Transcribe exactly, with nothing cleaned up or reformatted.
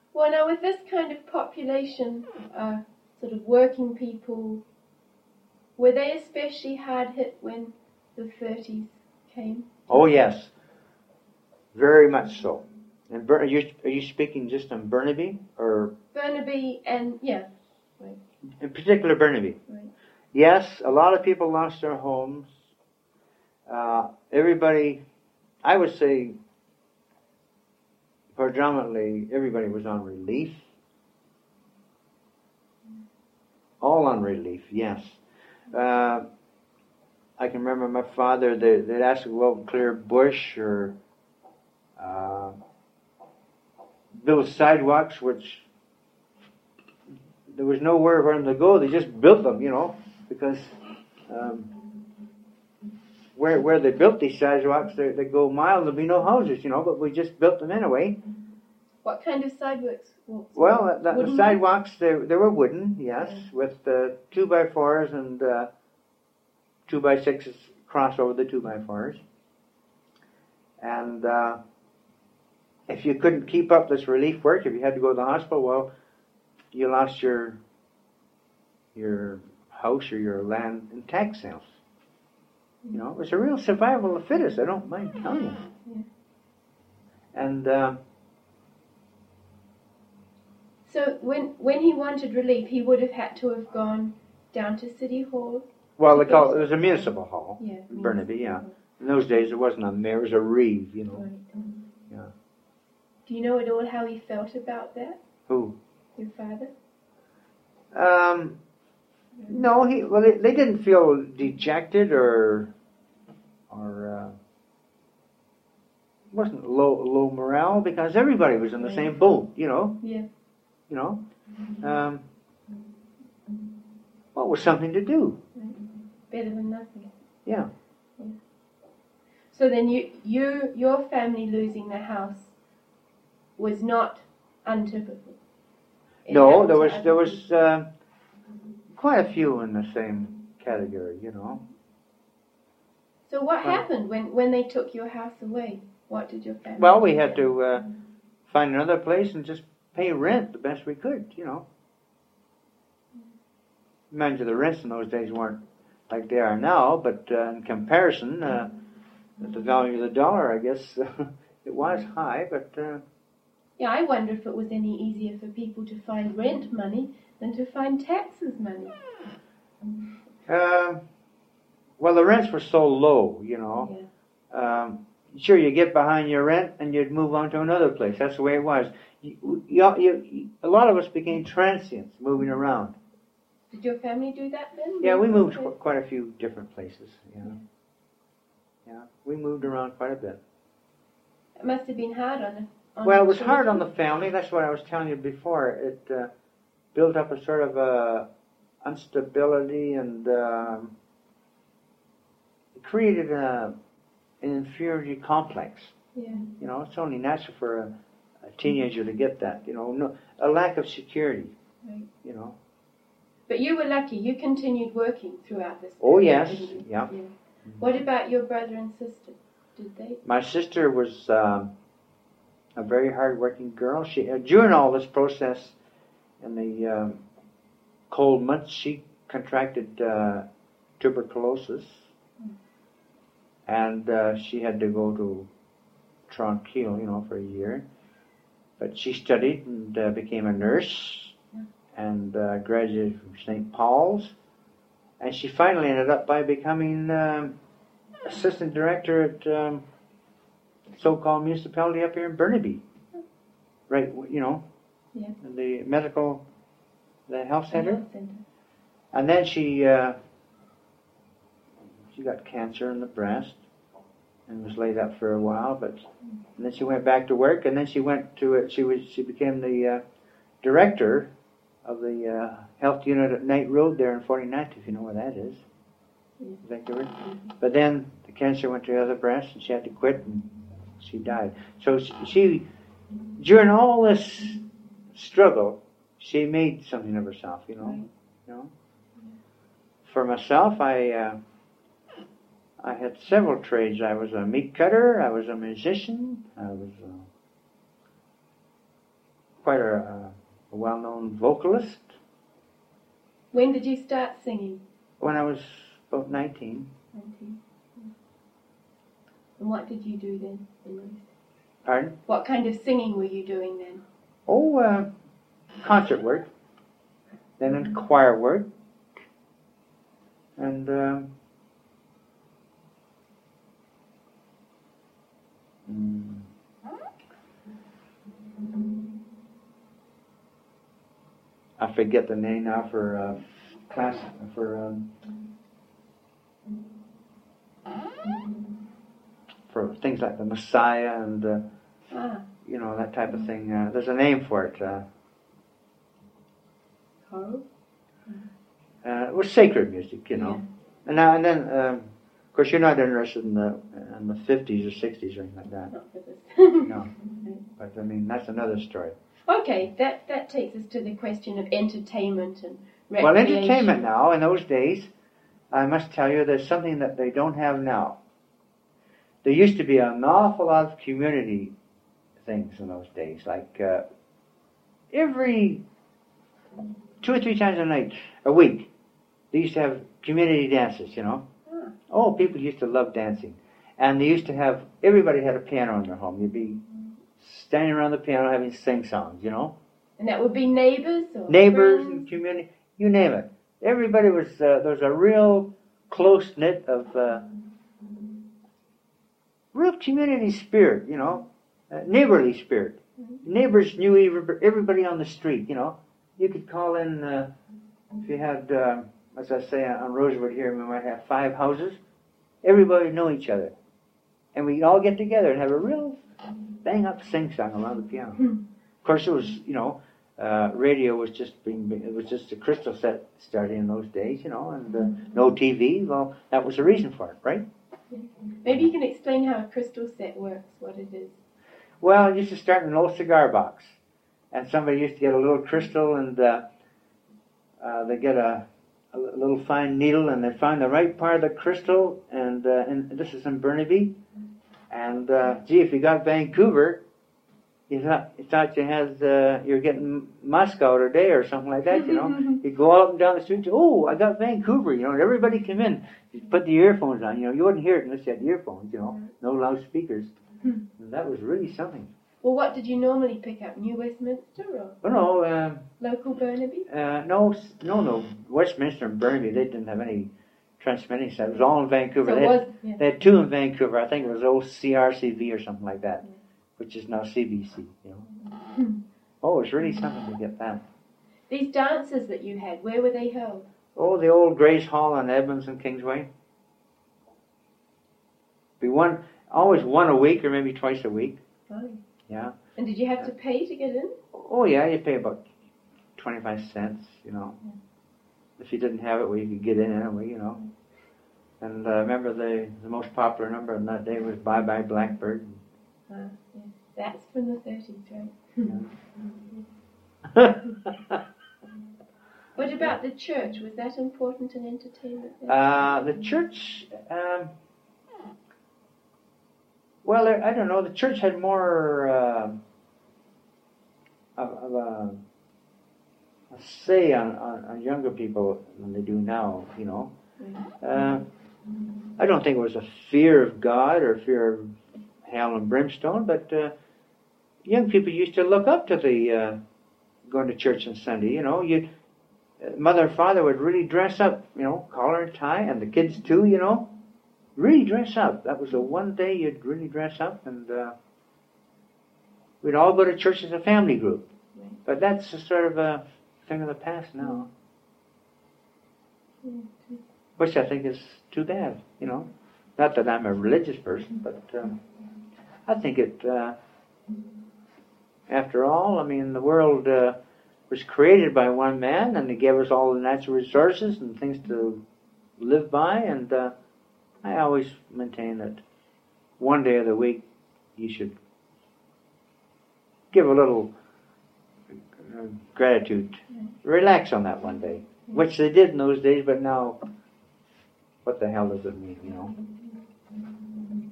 Well, now with this kind of population, uh, sort of working people, were they especially hard hit when the thirties came? Oh yes, very much so. And Bur- are you are you speaking just on Burnaby or Burnaby and yeah, right. In particular Burnaby? Right. Yes, a lot of people lost their homes. Uh, everybody, I would say, predominantly everybody was on relief. All on relief, yes. Uh, I can remember my father, they, they'd ask to go out and clear bush or uh, build sidewalks, which there was nowhere for them to go. They just built them, you know, because um, where where they built these sidewalks, they, they go miles, there'll be no houses, you know, but we just built them anyway. What kind of sidewalks? Well, the, the sidewalks, they, they were wooden, yes, yeah. with uh, two by fours and uh, two by sixes cross over the two by fours. And uh, if you couldn't keep up this relief work, if you had to go to the hospital, well, you lost your your house or your land in tax sales. You know, it was a real survival of the fittest, I don't mind telling you. Yeah. And uh, so when when he wanted relief, he would have had to have gone down to City Hall. Well, they call it, it was a municipal hall, yeah, in Burnaby, yeah. In those days, it wasn't a mayor, it was a reeve, you know. Right. Yeah. Do you know at all how he felt about that? Who? Your father? Um, no, he. Well, they, they didn't feel dejected or or uh, wasn't low low morale because everybody was in the same boat, you know. Yeah. You know, um, well, it was something to do. Right. Better than nothing. Yeah. Yeah. So then, you you your family losing the house was not untypical. It No, there was other there was uh, quite a few in the same category, you know. So what happened when, when they took your house away? What did your family Well, do we had then? to uh, find another place and just pay rent the best we could, you know. Mind you, the rents in those days weren't like they are now, but uh, in comparison, uh, the value of the dollar, I guess, it was high, but... Uh, yeah, I wonder if it was any easier for people to find rent money than to find taxes money. Uh, well, the rents were so low, you know. Yeah. Um, sure, you get behind your rent and you'd move on to another place. That's the way it was. You, you, you, a lot of us became transients, moving around. Did your family do that then? Yeah, we moved qu- quite a few different places. Yeah. yeah. Yeah, we moved around quite a bit. It must have been hard on the on Well, it the was children. hard on the family. That's what I was telling you before. It uh, built up a sort of uh, instability and um, it created a, an inferiority complex. Yeah. You know, it's only natural for a, a teenager to get that. You know, no, a lack of security. Right. You know. But you were lucky. You continued working throughout this period. Oh yes, didn't you? yeah. yeah. What about your brother and sister? Did they? My sister was um, a very hard-working girl. She uh, during all this process, in the um, cold months, she contracted uh, tuberculosis, mm. and uh, she had to go to Tranquil, you know, for a year. But she studied and uh, became a nurse, yeah. and uh, graduated from Saint Paul's. And she finally ended up by becoming um, assistant director at um, so-called municipality up here in Burnaby. Right, you know, yeah. the medical, the health center. The health center. And then she uh, she got cancer in the breast and was laid up for a while. But and then she went back to work, and then she went to it. She was she became the uh, director of the uh, health unit at Knight Road there in forty-ninth, if you know where that is, yeah. Vancouver. Mm-hmm. But then the cancer went to the other breast, and she had to quit, and she died. So she, she during all this struggle, she made something of herself, you know. Right. You know. For myself, I uh, I had several trades. I was a meat cutter. I was a musician. I was. Uh, quite a, a, a well-known vocalist. When did you start singing? When I was about nineteen. nineteen. And what did you do then? the most? Pardon? What kind of singing were you doing then? Oh, uh, concert work. Then in choir work. And um, mm, I forget the name now for uh, class for um, for things like the Messiah and uh, Ah, you know, that type of thing. Uh, there's a name for it. Uh, choral? uh, it was sacred music, you know. Yeah. And now and then, um, of course, you're not interested in the in the fifties or sixties or anything like that. Not for this. No, but I mean that's another story. Okay, that, that takes us to the question of entertainment and recreation. Well, entertainment now in those days, I must tell you, there's something that they don't have now. There used to be an awful lot of community things in those days, like uh, every two or three times a night, a week, they used to have community dances, you know. Ah. Oh, people used to love dancing. And they used to have, everybody had a piano in their home. You'd be standing around the piano having sing-songs, you know. And that would be neighbors or Neighbors friends? and community, you name it. Everybody was, uh, there was a real close-knit of, uh, real community spirit, you know, uh, neighborly spirit. Mm-hmm. Neighbors knew everybody on the street, you know. You could call in, uh, if you had, uh, as I say, on Rosewood here, we might have five houses. Everybody knew each other. And we'd all get together and have a real bang-up sing-song around the piano. Hmm. Of course, it was, you know, uh, radio was just being, it was just a crystal set starting in those days, you know, and uh, no T V. Well, that was the reason for it, right? Maybe you can explain how a crystal set works, what it is. Well, it used to start in an old cigar box. And somebody used to get a little crystal and uh, uh, they get a, a little fine needle and they find the right part of the crystal. And, uh, and this is in Burnaby. And, uh, gee, if you got Vancouver, you thought you, thought you had, uh, you're getting Moscow today or something like that, you know. You go up and down the street, oh, I got Vancouver, you know, and everybody come in. You put the earphones on, you know, you wouldn't hear it unless you had earphones, you know, no loudspeakers. And that was really something. Well, what did you normally pick up? New Westminster or Well, no, um, local Burnaby? uh, no, no, no. Westminster and Burnaby, they didn't have any transmitting set. It was all in Vancouver. So they, it had, was, yeah. they had two in Vancouver. I think it was old C R C V or something like that, which is now C B C, you know. Hmm. Oh, it's really something to get that. These dances that you had, where were they held? Oh, the old Grace Hall on Edmonds and Kingsway. Be one, always one a week or maybe twice a week. Oh. Yeah. And did you have to pay to get in? Oh, yeah, you pay about twenty-five cents, you know. If you didn't have it, well, you could get in anyway, you know. And uh, remember the, the most popular number on that day was Bye Bye Blackbird. Ah, yeah. That's from the thirties, right? Yeah. What about the church? Was that important in entertainment then? uh, the church, um, well, I don't know, the church had more uh, of, of a, a say on, on, on younger people than they do now, you know. Uh, I don't think it was a fear of God or fear of hell and brimstone, but uh, young people used to look up to the uh, going to church on Sunday. You know, you uh, mother and father would really dress up, you know, collar and tie, and the kids too. You know, really dress up. That was the one day you'd really dress up, and uh, we'd all go to church as a family group. But that's a sort of a thing of the past now, which I think is too bad. You know, not that I'm a religious person, but um, I think it. Uh, After all, I mean, the world uh, was created by one man, and he gave us all the natural resources and things to live by, and uh, I always maintain that one day of the week you should give a little uh, gratitude, relax on that one day, which they did in those days, but now, what the hell does it mean, you know?